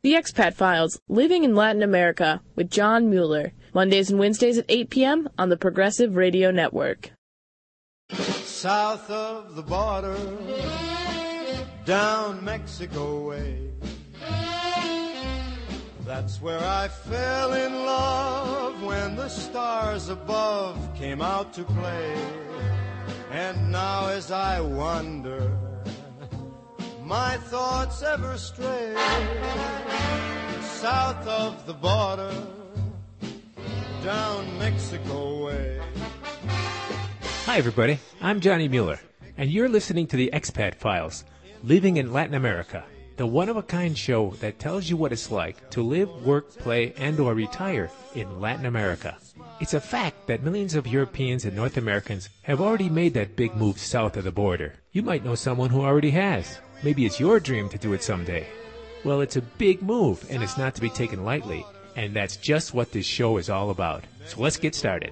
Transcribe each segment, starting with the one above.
The Expat Files, Living in Latin America, with John Mueller. Mondays and Wednesdays at 8 p.m. on the Progressive Radio Network. South of the border, down Mexico way. That's where I fell in love when the stars above came out to play. And now as I wander, my thoughts ever stray south of the border, down Mexico way. Hi, everybody. I'm Johnny Mueller, and you're listening to the Expat Files, Living in Latin America, the one-of-a-kind show that tells you what it's like to live, work, play, and or retire in Latin America. It's a fact that millions of Europeans and North Americans have already made that big move south of the border. You might know someone who already has. Maybe it's your dream to do it someday. Well, it's a big move, and it's not to be taken lightly, and that's just what this show is all about. So let's get started.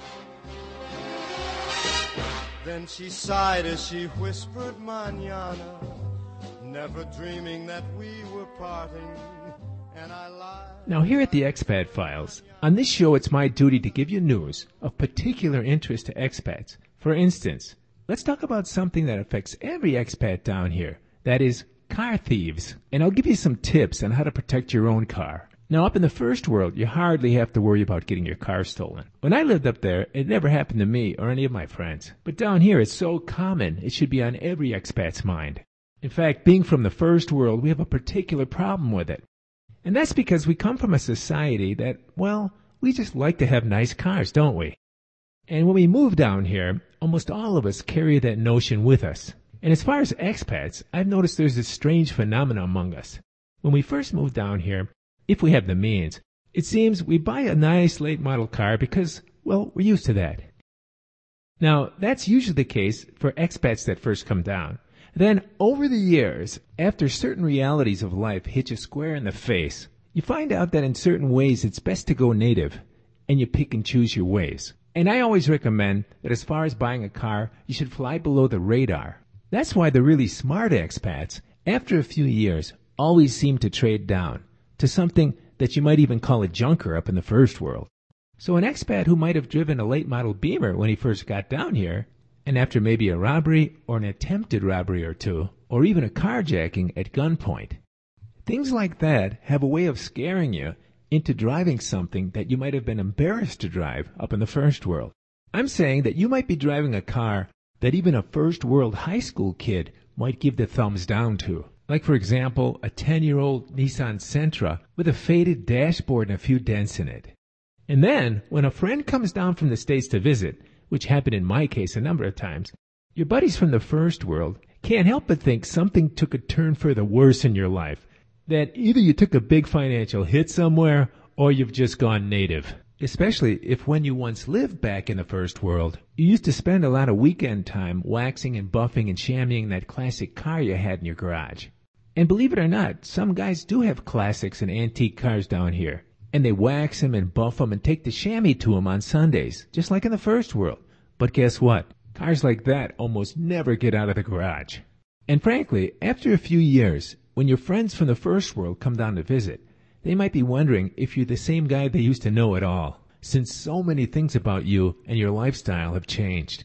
Then she sighed as she whispered mañana, never dreaming that we were parting, and I lied. Now here at the Expat Files, on this show it's my duty to give you news of particular interest to expats. For instance, let's talk about something that affects every expat down here. That is, car thieves. And I'll give you some tips on how to protect your own car. Now, up in the first world, you hardly have to worry about getting your car stolen. When I lived up there, it never happened to me or any of my friends. But down here, it's so common, it should be on every expat's mind. In fact, being from the first world, we have a particular problem with it. And that's because we come from a society that, well, we just like to have nice cars, don't we? And when we move down here, almost all of us carry that notion with us. And as far as expats, I've noticed there's this strange phenomenon among us. When we first move down here, if we have the means, it seems we buy a nice late model car because, well, we're used to that. Now, that's usually the case for expats that first come down. Then, over the years, after certain realities of life hit you square in the face, you find out that in certain ways it's best to go native, and you pick and choose your ways. And I always recommend that as far as buying a car, you should fly below the radar. That's why the really smart expats, after a few years, always seem to trade down to something that you might even call a junker up in the first world. So an expat who might have driven a late model Beamer when he first got down here, and after maybe a robbery or an attempted robbery or two, or even a carjacking at gunpoint, things like that have a way of scaring you into driving something that you might have been embarrassed to drive up in the first world. I'm saying that you might be driving a car that even a first world high school kid might give the thumbs down to. Like, for example, a 10-year-old Nissan Sentra with a faded dashboard and a few dents in it. And then, when a friend comes down from the States to visit, which happened in my case a number of times, your buddies from the first world can't help but think something took a turn for the worse in your life. That either you took a big financial hit somewhere, or you've just gone native. Especially if when you once lived back in the first world, you used to spend a lot of weekend time waxing and buffing and chamoising that classic car you had in your garage. And believe it or not, some guys do have classics and antique cars down here. And they wax them and buff them and take the chamois to them on Sundays, just like in the first world. But guess what? Cars like that almost never get out of the garage. And frankly, after a few years, when your friends from the first world come down to visit, they might be wondering if you're the same guy they used to know at all, since so many things about you and your lifestyle have changed.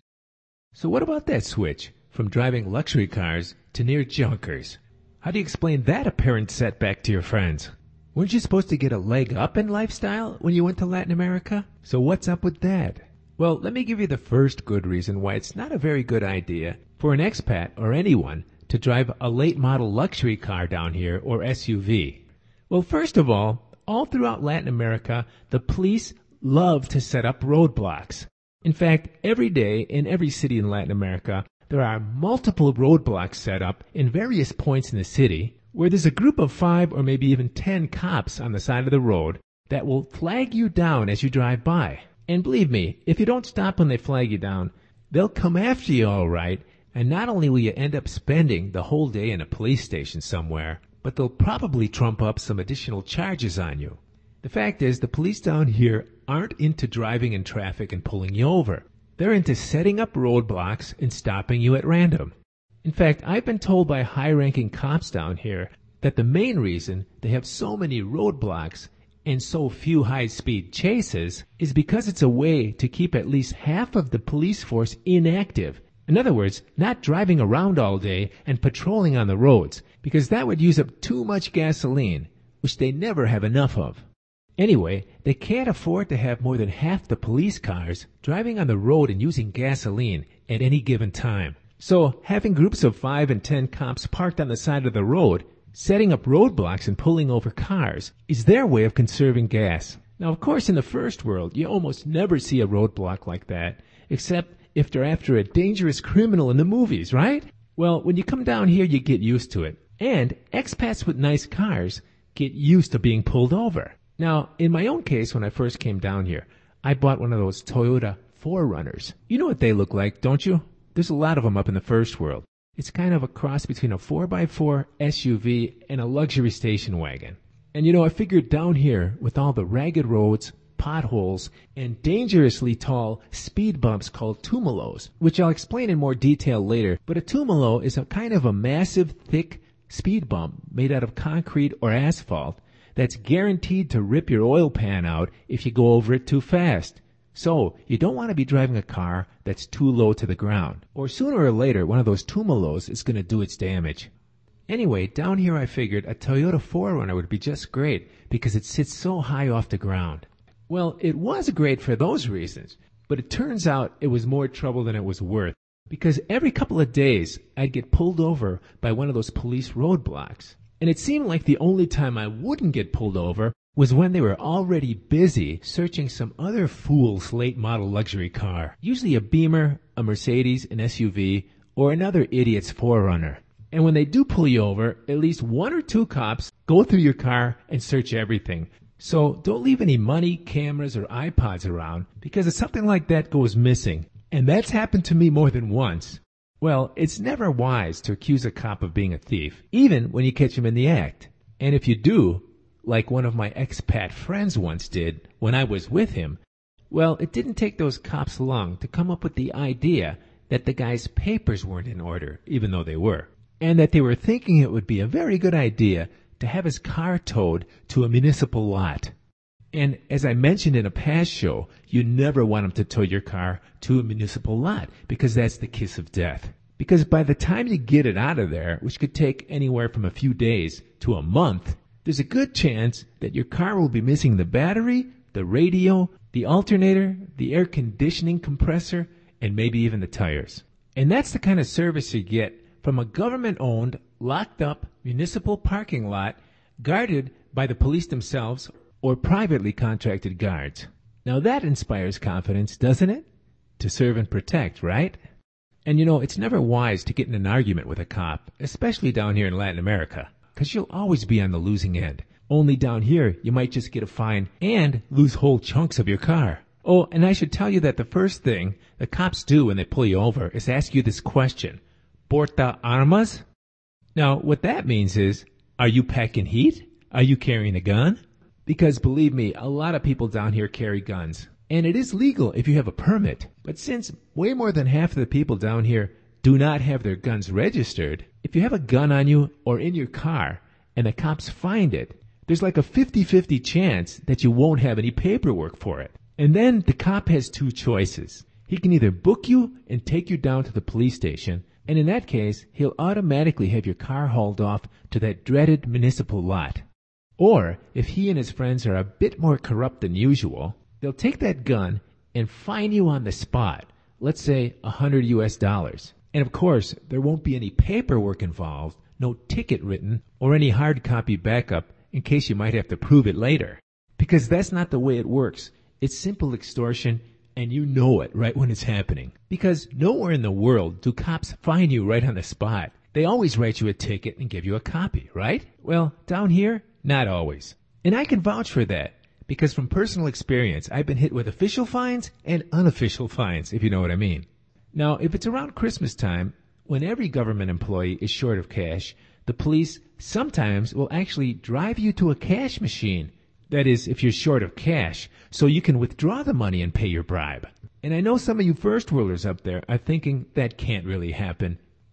So what about that switch from driving luxury cars to near junkers? How do you explain that apparent setback to your friends? Weren't you supposed to get a leg up in lifestyle when you went to Latin America? So what's up with that? Well, let me give you the first good reason why it's not a very good idea for an expat or anyone to drive a late model luxury car down here or SUV. Well, first of all throughout Latin America, the police love to set up roadblocks. In fact, every day in every city in Latin America, there are multiple roadblocks set up in various points in the city where there's a group of 5 or maybe even 10 cops on the side of the road that will flag you down as you drive by. And believe me, if you don't stop when they flag you down, they'll come after you all right, and not only will you end up spending the whole day in a police station somewhere, but they'll probably trump up some additional charges on you. The fact is, the police down here aren't into driving in traffic and pulling you over. They're into setting up roadblocks and stopping you at random. In fact, I've been told by high-ranking cops down here that the main reason they have so many roadblocks and so few high-speed chases is because it's a way to keep at least half of the police force inactive. In other words, not driving around all day and patrolling on the roads, because that would use up too much gasoline, which they never have enough of. Anyway, they can't afford to have more than half the police cars driving on the road and using gasoline at any given time. So having groups of 5 and 10 cops parked on the side of the road, setting up roadblocks and pulling over cars, is their way of conserving gas. Now, of course, in the first world, you almost never see a roadblock like that, except if they're after a dangerous criminal in the movies, right? Well, when you come down here, you get used to it. And expats with nice cars get used to being pulled over. Now, in my own case, when I first came down here, I bought one of those Toyota 4Runners. You know what they look like, don't you? There's a lot of them up in the first world. It's kind of a cross between a 4x4 SUV and a luxury station wagon. And you know, I figured down here, with all the ragged roads, potholes, and dangerously tall speed bumps called tumulos, which I'll explain in more detail later, but a tumulo is a kind of a massive, thick speed bump made out of concrete or asphalt that's guaranteed to rip your oil pan out if you go over it too fast. So, you don't want to be driving a car that's too low to the ground, or sooner or later one of those tumulos is going to do its damage. Anyway, down here I figured a Toyota 4Runner would be just great because it sits so high off the ground. Well, it was great for those reasons, but it turns out it was more trouble than it was worth, because every couple of days I'd get pulled over by one of those police roadblocks. And it seemed like the only time I wouldn't get pulled over was when they were already busy searching some other fool's late model luxury car, usually a Beamer, a Mercedes, an SUV, or another idiot's 4Runner. And when they do pull you over, at least 1 or 2 cops go through your car and search everything. So don't leave any money, cameras, or iPods around, because if something like that goes missing, and that's happened to me more than once, well, it's never wise to accuse a cop of being a thief, even when you catch him in the act. And if you do, like one of my expat friends once did when I was with him, well, it didn't take those cops long to come up with the idea that the guy's papers weren't in order, even though they were, and that they were thinking it would be a very good idea to have his car towed to a municipal lot. And as I mentioned in a past show, you never want them to tow your car to a municipal lot, because that's the kiss of death. Because by the time you get it out of there, which could take anywhere from a few days to a month, there's a good chance that your car will be missing the battery, the radio, the alternator, the air conditioning compressor, and maybe even the tires. And that's the kind of service you get from a government-owned, locked-up municipal parking lot guarded by the police themselves or privately contracted guards. Now that inspires confidence, doesn't it? To serve and protect, right? And you know, it's never wise to get in an argument with a cop, especially down here in Latin America, because you'll always be on the losing end. Only down here, you might just get a fine and lose whole chunks of your car. Oh, and I should tell you that the first thing the cops do when they pull you over is ask you this question: ¿Porta armas? Now, what that means is, are you packing heat? Are you carrying a gun? Because believe me, a lot of people down here carry guns. And it is legal if you have a permit. But since way more than half of the people down here do not have their guns registered, if you have a gun on you or in your car and the cops find it, there's like a 50-50 chance that you won't have any paperwork for it. And then the cop has 2 choices. He can either book you and take you down to the police station, and in that case, he'll automatically have your car hauled off to that dreaded municipal lot. Or, if he and his friends are a bit more corrupt than usual, they'll take that gun and fine you on the spot, let's say $100 US. And of course, there won't be any paperwork involved, no ticket written, or any hard copy backup in case you might have to prove it later. Because that's not the way it works. It's simple extortion, and you know it right when it's happening. Because nowhere in the world do cops fine you right on the spot. They always write you a ticket and give you a copy, right? Well, down here, not always. And I can vouch for that, because from personal experience, I've been hit with official fines and unofficial fines, if you know what I mean. Now, if it's around Christmas time, when every government employee is short of cash, the police sometimes will actually drive you to a cash machine. That is, if you're short of cash, so you can withdraw the money and pay your bribe. And I know some of you first worlders up there are thinking that can't really happen.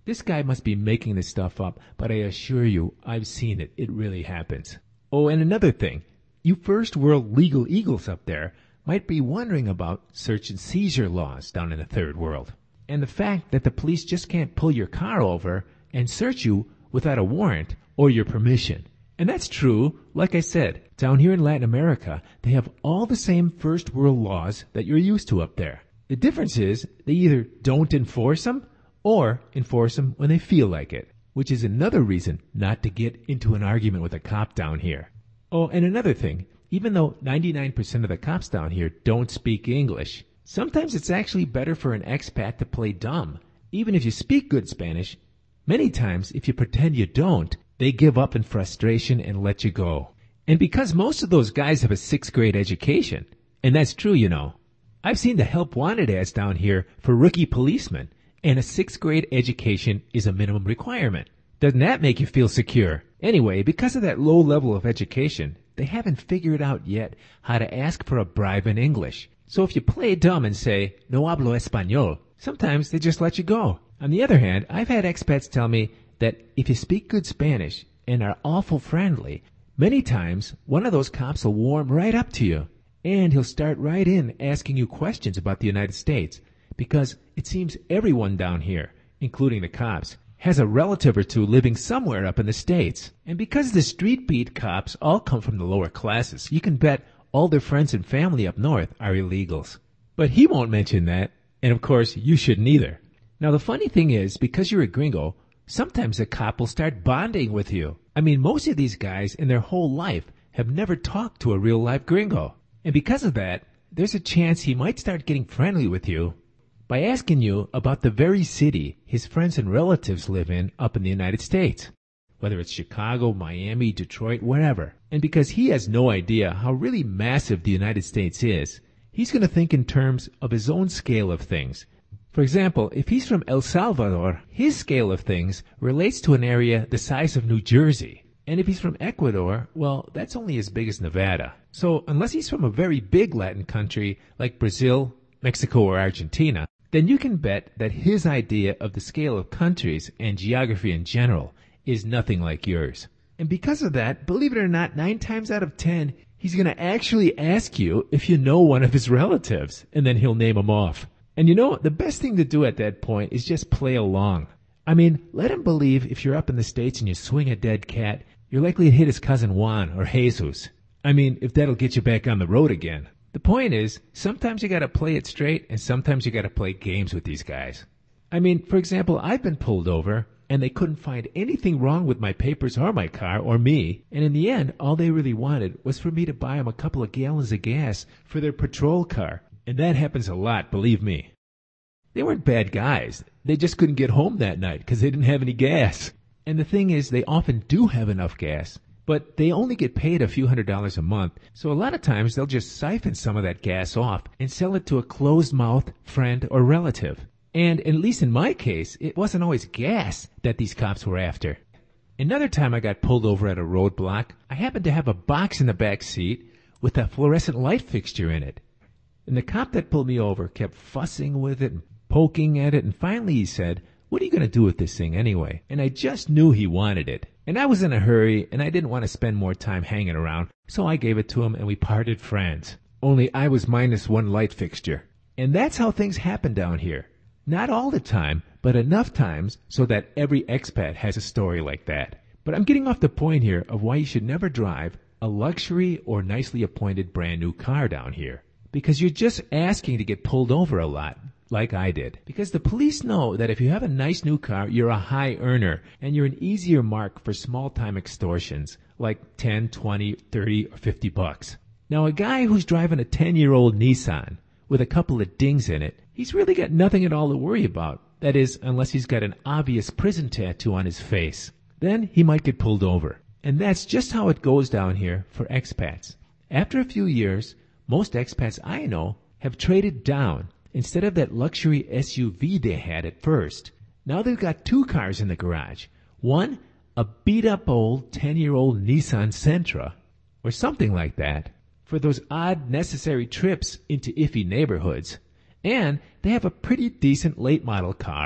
This guy must be making this stuff up, but I assure you, I've seen it. It really happens. Oh, and another thing. You first world legal eagles up there might be wondering about search and seizure laws down in the third world. And the fact that the police just can't pull your car over and search you without a warrant or your permission. And that's true. Like I said, down here in Latin America, they have all the same first world laws that you're used to up there. The difference is they either don't enforce them or enforce them when they feel like it, which is another reason not to get into an argument with a cop down here. Oh, and another thing, even though 99% of the cops down here don't speak English, sometimes it's actually better for an expat to play dumb. Even if you speak good Spanish, many times if you pretend you don't, they give up in frustration and let you go. And because most of those guys have a 6th grade education, and that's true, you know, I've seen the help wanted ads down here for rookie policemen, and a 6th grade education is a minimum requirement. Doesn't that make you feel secure? Anyway, because of that low level of education, they haven't figured out yet how to ask for a bribe in English. So if you play dumb and say, no hablo español, sometimes they just let you go. On the other hand, I've had expats tell me that if you speak good Spanish and are awful friendly, many times one of those cops will warm right up to you, and he'll start right in asking you questions about the United States, because it seems everyone down here, including the cops, has a relative or two living somewhere up in the States. And because the street beat cops all come from the lower classes, you can bet all their friends and family up north are illegals. But he won't mention that, and of course you shouldn't either. Now the funny thing is, because you're a gringo, sometimes a cop will start bonding with you. I mean, most of these guys in their whole life have never talked to a real live gringo. And because of that, there's a chance he might start getting friendly with you by asking you about the very city his friends and relatives live in up in the United States, whether it's Chicago, Miami, Detroit, wherever. And because he has no idea how really massive the United States is, he's going to think in terms of his own scale of things. For example, if he's from El Salvador, his scale of things relates to an area the size of New Jersey. And if he's from Ecuador, well, that's only as big as Nevada. So unless he's from a very big Latin country like Brazil, Mexico, or Argentina, then you can bet that his idea of the scale of countries and geography in general is nothing like yours. And because of that, believe it or not, 9 times out of 10, he's going to actually ask you if you know one of his relatives, and then he'll name them off. And you know, the best thing to do at that point is just play along. I mean, let him believe if you're up in the States and you swing a dead cat, you're likely to hit his cousin Juan or Jesus. I mean, if that'll get you back on the road again. The point is, sometimes you gotta play it straight, and sometimes you gotta play games with these guys. I mean, for example, I've been pulled over, and they couldn't find anything wrong with my papers or my car or me, and in the end, all they really wanted was for me to buy them a couple of gallons of gas for their patrol car. And that happens a lot, believe me. They weren't bad guys. They just couldn't get home that night because they didn't have any gas. And the thing is, they often do have enough gas, but they only get paid a few $100s a month, so a lot of times they'll just siphon some of that gas off and sell it to a closed-mouthed friend or relative. And at least in my case, it wasn't always gas that these cops were after. Another time I got pulled over at a roadblock, I happened to have a box in the back seat with a fluorescent light fixture in it. And the cop that pulled me over kept fussing with it and poking at it, and finally he said, "What are you going to do with this thing anyway?" And I just knew he wanted it. And I was in a hurry, and I didn't want to spend more time hanging around, so I gave it to him, and we parted friends. Only I was minus one light fixture. And that's how things happen down here. Not all the time, but enough times so that every expat has a story like that. But I'm getting off the point here of why you should never drive a luxury or nicely appointed brand new car down here. Because you're just asking to get pulled over a lot, like I did. Because the police know that if you have a nice new car, you're a high earner, and you're an easier mark for small-time extortions, like 10, 20, 30, or 50 bucks. Now, a guy who's driving a 10-year-old Nissan with a couple of dings in it, he's really got nothing at all to worry about. That is, unless he's got an obvious prison tattoo on his face. Then he might get pulled over. And that's just how it goes down here for expats. After a few years, most expats I know have traded down. Instead of that luxury SUV they had at first, now they've got 2 cars in the garage. One, a beat-up old 10-year-old Nissan Sentra, or something like that, for those odd necessary trips into iffy neighborhoods. And they have a pretty decent late-model car,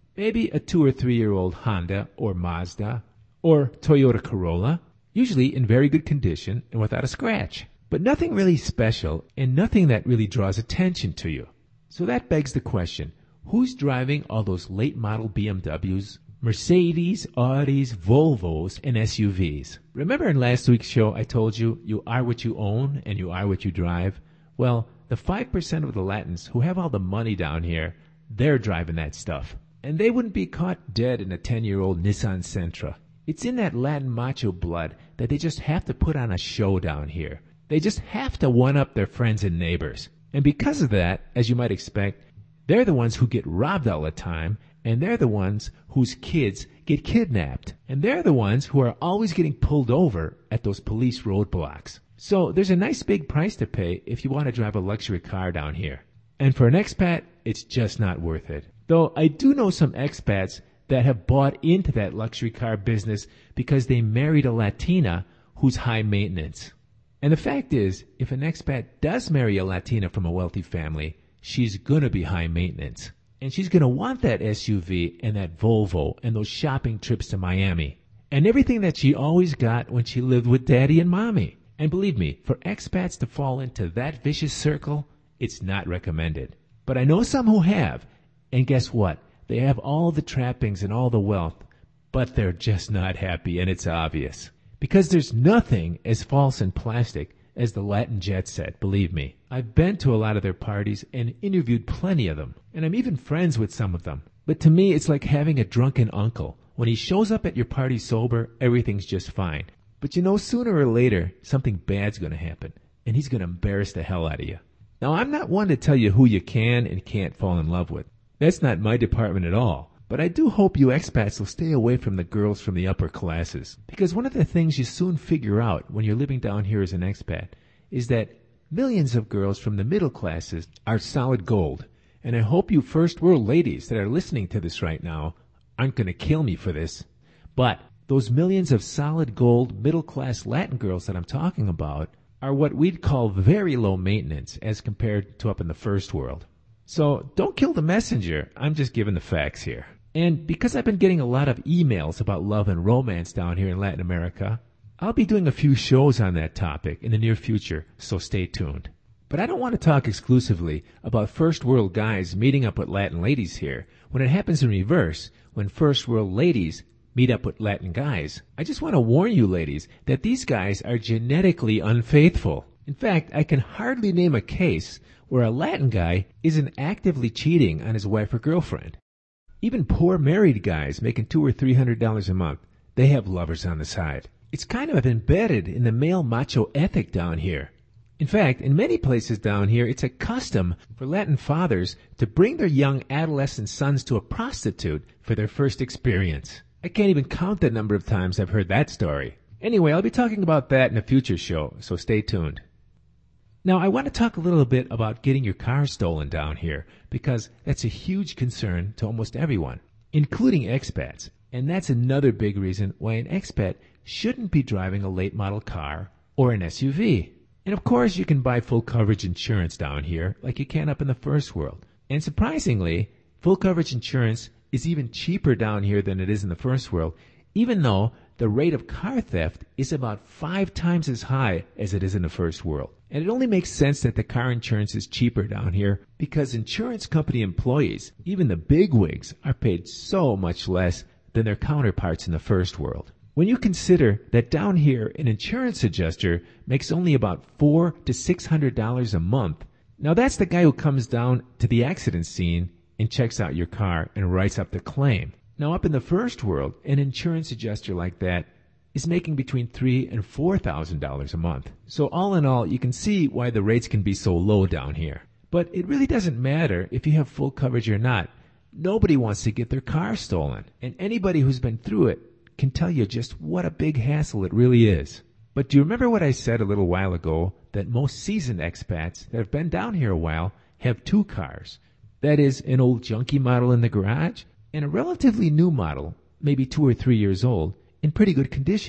Maybe a 2 or 3 year old Honda or Mazda or Toyota Corolla, usually in very good condition and without a scratch. But nothing really special and nothing that really draws attention to you. So that begs the question, who's driving all those late model BMWs, Mercedes, Audis, Volvos, and SUVs? Remember in last week's show I told you, you are what you own and you are what you drive? Well, the 5% of the Latins who have all the money down here, they're driving that stuff. And they wouldn't be caught dead in a 10-year-old Nissan Sentra. It's in that Latin macho blood that they just have to put on a show down here. They just have to one-up their friends and neighbors. And because of that, as you might expect, they're the ones who get robbed all the time, and they're the ones whose kids get kidnapped. And they're the ones who are always getting pulled over at those police roadblocks. So there's a nice big price to pay if you want to drive a luxury car down here. And for an expat, it's just not worth it. Though I do know some expats that have bought into that luxury car business because they married a Latina who's high maintenance. And the fact is, if an expat does marry a Latina from a wealthy family, she's going to be high maintenance. And she's going to want that SUV and that Volvo and those shopping trips to Miami. And everything that she always got when she lived with daddy and mommy. And believe me, for expats to fall into that vicious circle, it's not recommended. But I know some who have. And guess what? They have all the trappings and all the wealth, but they're just not happy, and it's obvious. Because there's nothing as false and plastic as the Latin jet set, believe me. I've been to a lot of their parties and interviewed plenty of them, and I'm even friends with some of them. But to me, it's like having a drunken uncle. When he shows up at your party sober, everything's just fine. But you know, sooner or later, something bad's going to happen, and he's going to embarrass the hell out of you. Now, I'm not one to tell you who you can and can't fall in love with. That's not my department at all. But I do hope you expats will stay away from the girls from the upper classes. Because one of the things you soon figure out when you're living down here as an expat is that millions of girls from the middle classes are solid gold. And I hope you first world ladies that are listening to this right now aren't going to kill me for this. But those millions of solid gold middle class Latin girls that I'm talking about are what we'd call very low maintenance as compared to up in the first world. So don't kill the messenger. I'm just giving the facts here. And because I've been getting a lot of emails about love and romance down here in Latin America, I'll be doing a few shows on that topic in the near future, so stay tuned. But I don't want to talk exclusively about first world guys meeting up with Latin ladies here when it happens in reverse, when first world ladies meet up with Latin guys. I just want to warn you ladies that these guys are genetically unfaithful. In fact, I can hardly name a case where a Latin guy isn't actively cheating on his wife or girlfriend. Even poor married guys making $200 or $300 a month, they have lovers on the side. It's kind of embedded in the male macho ethic down here. In fact, in many places down here, it's a custom for Latin fathers to bring their young adolescent sons to a prostitute for their first experience. I can't even count the number of times I've heard that story. Anyway, I'll be talking about that in a future show, so stay tuned. Now, I want to talk a little bit about getting your car stolen down here, because that's a huge concern to almost everyone, including expats. And that's another big reason why an expat shouldn't be driving a late model car or an SUV. And of course, you can buy full coverage insurance down here like you can up in the first world. And surprisingly, full coverage insurance is even cheaper down here than it is in the first world, even though the rate of car theft is about 5 times as high as it is in the first world. And it only makes sense that the car insurance is cheaper down here because insurance company employees, even the bigwigs, are paid so much less than their counterparts in the first world. When you consider that down here an insurance adjuster makes only about $400 to $600 a month, now that's the guy who comes down to the accident scene and checks out your car and writes up the claim. Now up in the first world, an insurance adjuster like that is making between $3,000 and $4,000 a month. So all in all, you can see why the rates can be so low down here. But it really doesn't matter if you have full coverage or not. Nobody wants to get their car stolen. And anybody who's been through it can tell you just what a big hassle it really is. But do you remember what I said a little while ago, that most seasoned expats that have been down here a while have 2 cars? That is, an old junky model in the garage and a relatively new model, maybe 2 or 3 years old, in pretty good condition.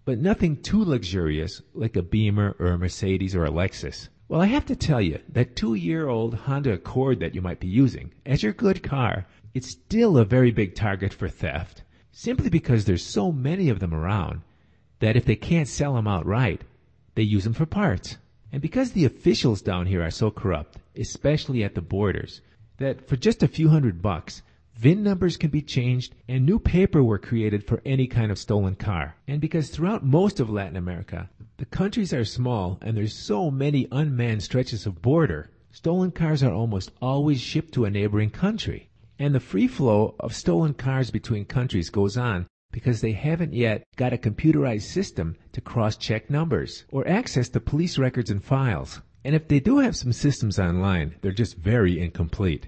but nothing too luxurious like a Beamer or a Mercedes or a Lexus. Well, I have to tell you, that 2-year-old Honda Accord that you might be using as your good car, it's still a very big target for theft, simply because there's so many of them around that if they can't sell them outright, they use them for parts. And because the officials down here are so corrupt, especially at the borders, that for just a few $100, VIN numbers can be changed and new paperwork created for any kind of stolen car. And because throughout most of Latin America, the countries are small and there's so many unmanned stretches of border, stolen cars are almost always shipped to a neighboring country. And the free flow of stolen cars between countries goes on because they haven't yet got a computerized system to cross-check numbers or access the police records and files. And if they do have some systems online, they're just very incomplete.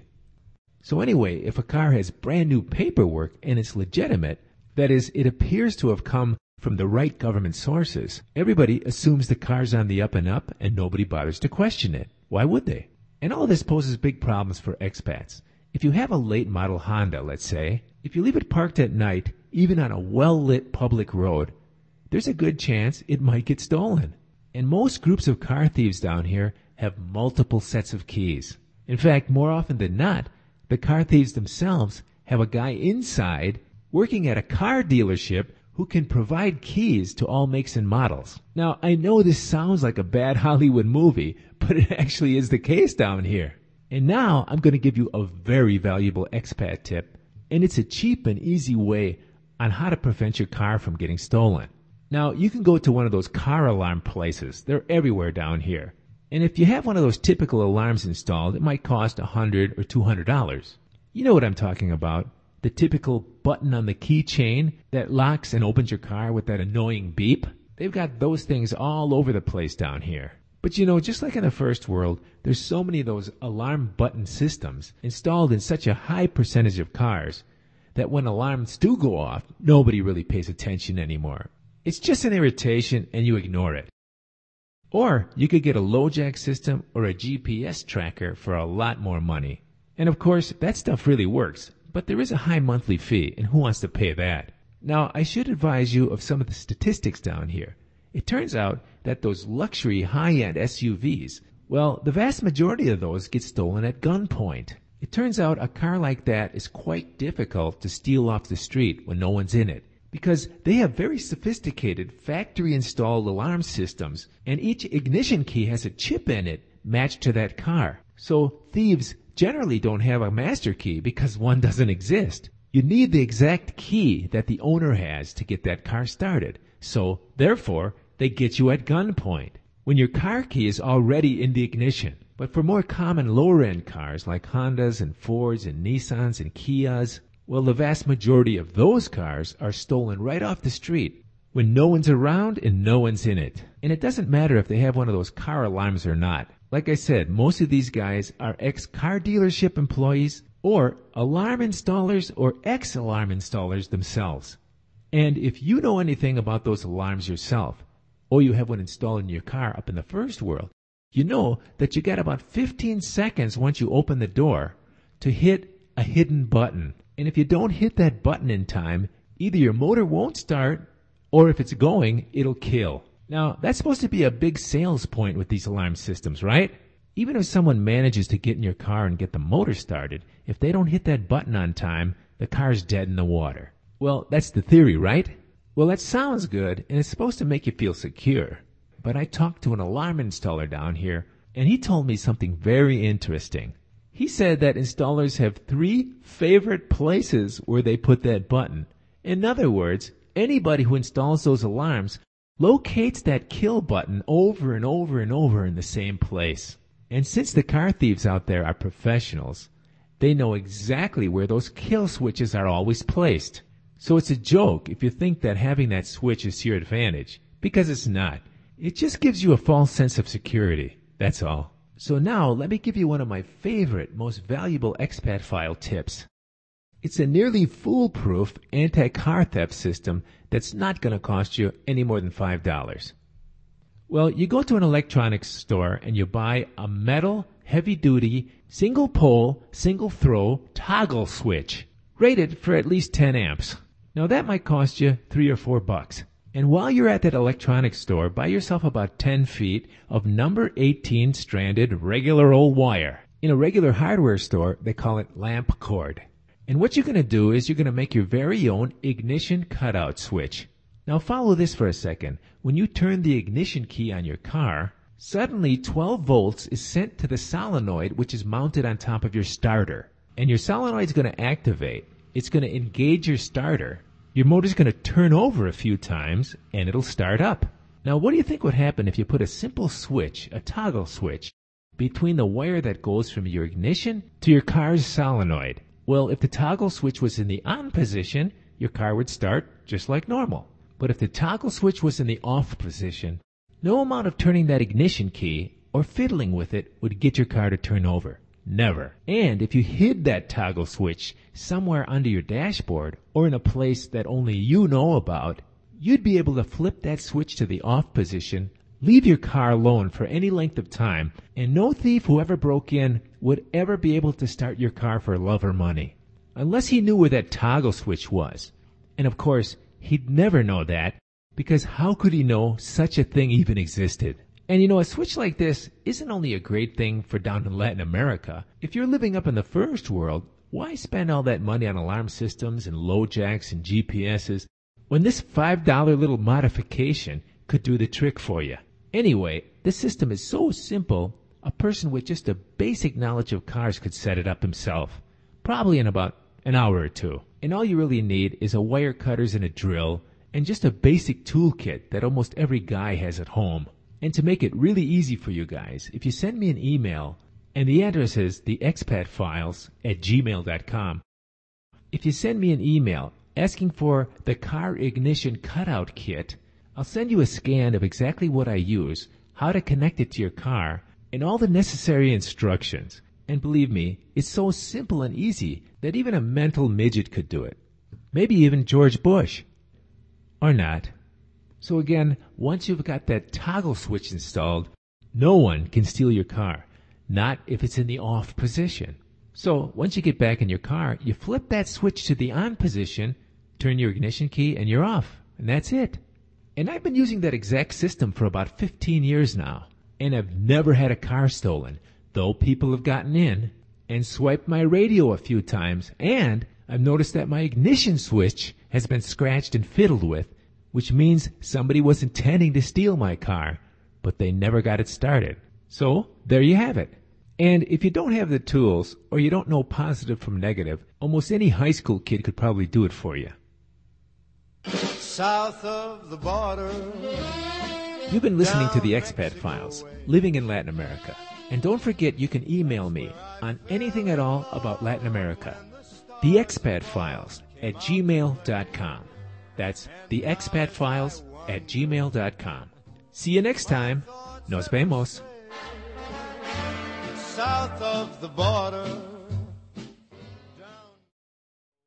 So anyway, if a car has brand new paperwork and it's legitimate, that is, it appears to have come from the right government sources, everybody assumes the car's on the up and up and nobody bothers to question it. Why would they? And all this poses big problems for expats. If you have a late model Honda, let's say, if you leave it parked at night, even on a well-lit public road, there's a good chance it might get stolen. And most groups of car thieves down here have multiple sets of keys. In fact, more often than not, the car thieves themselves have a guy inside working at a car dealership who can provide keys to all makes and models. Now, I know this sounds like a bad Hollywood movie, but it actually is the case down here. And now I'm going to give you a very valuable expat tip, and it's a cheap and easy way on how to prevent your car from getting stolen. Now, you can go to one of those car alarm places. They're everywhere down here. And if you have one of those typical alarms installed, it might cost $100 or $200. You know what I'm talking about. The typical button on the keychain that locks and opens your car with that annoying beep. They've got those things all over the place down here. But you know, just like in the first world, there's so many of those alarm button systems installed in such a high percentage of cars that when alarms do go off, nobody really pays attention anymore. It's just an irritation and you ignore it. Or you could get a LoJack system or a GPS tracker for a lot more money. And of course, that stuff really works, but there is a high monthly fee, and who wants to pay that? Now, I should advise you of some of the statistics down here. It turns out that those luxury high-end SUVs, well, the vast majority of those get stolen at gunpoint. It turns out a car like that is quite difficult to steal off the street when no one's in it, because they have very sophisticated factory-installed alarm systems, and each ignition key has a chip in it matched to that car. So thieves generally don't have a master key because one doesn't exist. You need the exact key that the owner has to get that car started. So, therefore, they get you at gunpoint when your car key is already in the ignition. But for more common lower-end cars like Hondas and Fords and Nissans and Kias, well, the vast majority of those cars are stolen right off the street when no one's around and no one's in it. And it doesn't matter if they have one of those car alarms or not. Like I said, most of these guys are ex-car dealership employees or alarm installers or ex-alarm installers themselves. And if you know anything about those alarms yourself, or you have one installed in your car up in the first world, you know that you got about 15 seconds once you open the door to hit a hidden button. And if you don't hit that button in time, either your motor won't start, or if it's going, it'll kill. Now, that's supposed to be a big sales point with these alarm systems, right? Even if someone manages to get in your car and get the motor started, if they don't hit that button on time, the car's dead in the water. Well, that's the theory, right? Well, that sounds good, and it's supposed to make you feel secure. But I talked to an alarm installer down here, and he told me something very interesting. He said that installers have 3 favorite places where they put that button. In other words, anybody who installs those alarms locates that kill button over and over and over in the same place. And since the car thieves out there are professionals, they know exactly where those kill switches are always placed. So it's a joke if you think that having that switch is to your advantage, because it's not. It just gives you a false sense of security, that's all. So now let me give you one of my favorite, most valuable expat file tips. It's a nearly foolproof anti-car theft system that's not going to cost you any more than $5. Well, you go to an electronics store and you buy a metal, heavy-duty, single-pole, single-throw toggle switch, rated for at least 10 amps. Now that might cost you $3 or $4. And while you're at that electronics store, buy yourself about 10 feet of number 18 stranded regular old wire. In a regular hardware store, they call it lamp cord. And what you're going to do is you're going to make your very own ignition cutout switch. Now follow this for a second. When you turn the ignition key on your car, suddenly 12 volts is sent to the solenoid which is mounted on top of your starter. And your solenoid is going to activate. It's going to engage your starter. Your motor's going to turn over a few times and it'll start up. Now what do you think would happen if you put a simple switch, a toggle switch, between the wire that goes from your ignition to your car's solenoid? Well, if the toggle switch was in the on position, your car would start just like normal. But if the toggle switch was in the off position, no amount of turning that ignition key or fiddling with it would get your car to turn over. Never. And if you hid that toggle switch somewhere under your dashboard or in a place that only you know about, you'd be able to flip that switch to the off position, leave your car alone for any length of time, and no thief who ever broke in would ever be able to start your car for love or money. Unless he knew where that toggle switch was. And of course, he'd never know that, because how could he know such a thing even existed? And you know, a switch like this isn't only a great thing for down in Latin America. If you're living up in the first world, why spend all that money on alarm systems and low jacks and GPSs when this $5 little modification could do the trick for you? Anyway, this system is so simple, a person with just a basic knowledge of cars could set it up himself, probably in about an hour or two. And all you really need is a wire cutters and a drill, and just a basic toolkit that almost every guy has at home. And to make it really easy for you guys, if you send me an email, and the address is theexpatfiles@gmail.com. If you send me an email asking for the car ignition cutout kit, I'll send you a scan of exactly what I use, how to connect it to your car, and all the necessary instructions. And believe me, it's so simple and easy that even a mental midget could do it. Maybe even George Bush. Or not. So again, once you've got that toggle switch installed, no one can steal your car. Not if it's in the off position. So once you get back in your car, you flip that switch to the on position, turn your ignition key, and you're off. And that's it. And I've been using that exact system for about 15 years now. And I've never had a car stolen, though people have gotten in and swiped my radio a few times. And I've noticed that my ignition switch has been scratched and fiddled with, which means somebody was intending to steal my car, but they never got it started. So there you have it. And if you don't have the tools, or you don't know positive from negative, almost any high school kid could probably do it for you. South of the border. You've been listening to the Expat Files, living in Latin America. And don't forget you can email me on anything at all about Latin America. theexpatfiles@gmail.com. That's theexpatfiles@gmail.com. See you next time. Nos vemos. South of the border.